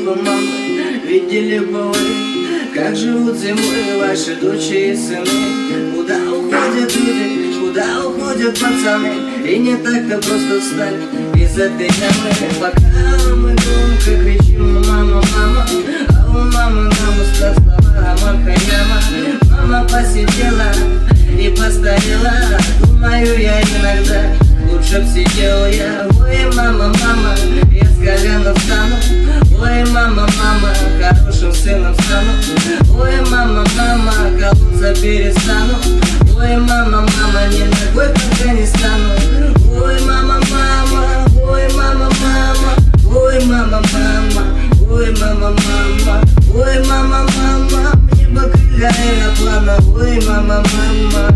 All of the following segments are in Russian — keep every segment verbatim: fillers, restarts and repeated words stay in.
бы мамы, видели бы вы, как живут зимой ваши дочери и сыны. Куда уходят люди, куда уходят пацаны, и не так-то просто встать из этой ямы. Пока мы громко кричим «мама, мама», а у мамы на устах слова Марка Яма. Мама посидела и постарела, думаю я иногда, лучше б сидел я. Ой, мама, мама, я с колена встану. Ой, мама, мама, хорошим сыном стану. Ой, мама, мама, колоться перестану. Ой, мама, мама, ни ногой пока не стану. Ой, мама, мама, ой, мама, мама, ой, мама, мама, ой, мама, мама, ой, мама, мама, мне бы крылья аэроплана. Ой, мама, мама.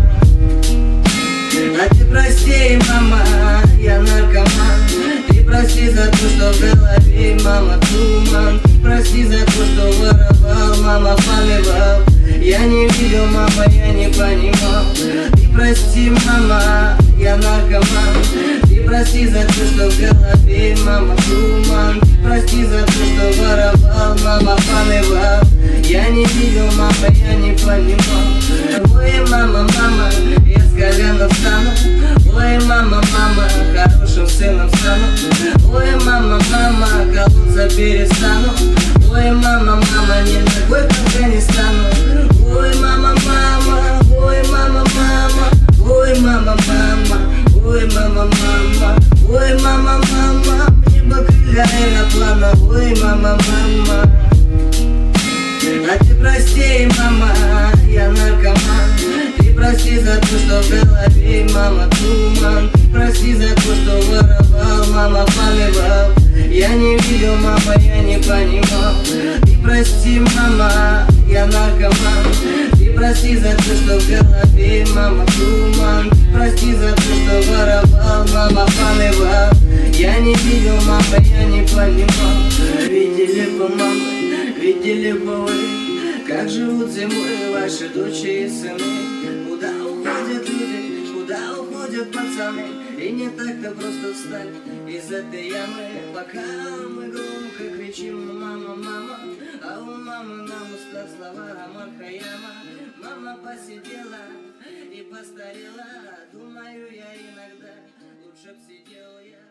А ты прости, мама, я наркоман. Ты прости за то, что в голове, мама, туман. Ты прости за то, что воровал, мама, поливал. Я не видел, мама, я не понимал. Ты прости, мама, я наркоман. Ты прости за то, что в голове, мама, туман. Ты прости за то, что воровал, мама, поливал. Я не видел, мама, я не понимал. Ой, мама, мама, я с колена встану. Ой, мама, мама, хорошим сыном стану. Ой, мама, мама, колоться перестану. Ой, мама, мама, ни ногой пока не стану. Ой, мама, мама, ой, мама, мама, ой, мама, мама, ой, мама, мама, ой, мама, мама, мне бы крылья аэроплана. Ой, мама, мама. А ты прости, мама, я наркоман. Ты прости за то, что в голове, мама, туман. Ты прости за то, что воровал, мама, поливал. Я не видел, мама, я не понимал. Ты прости, мама, я наркоман. Ты прости за то, что в голове, мама, туман. Ты прости за то, что воровал, мама, поливал. Я не видел, мама, я не понимал. Видели бы мамы, видели бы вы, как живут зимой ваши дочери и сыны. Куда уходят люди, куда уходят пацаны, и не так-то просто встать из этой ямы. Пока мы громко кричим «мама, мама», а у мамы на устах слова Марка Яма. Мама посидела и постарела, думаю я иногда, лучше б сидел я.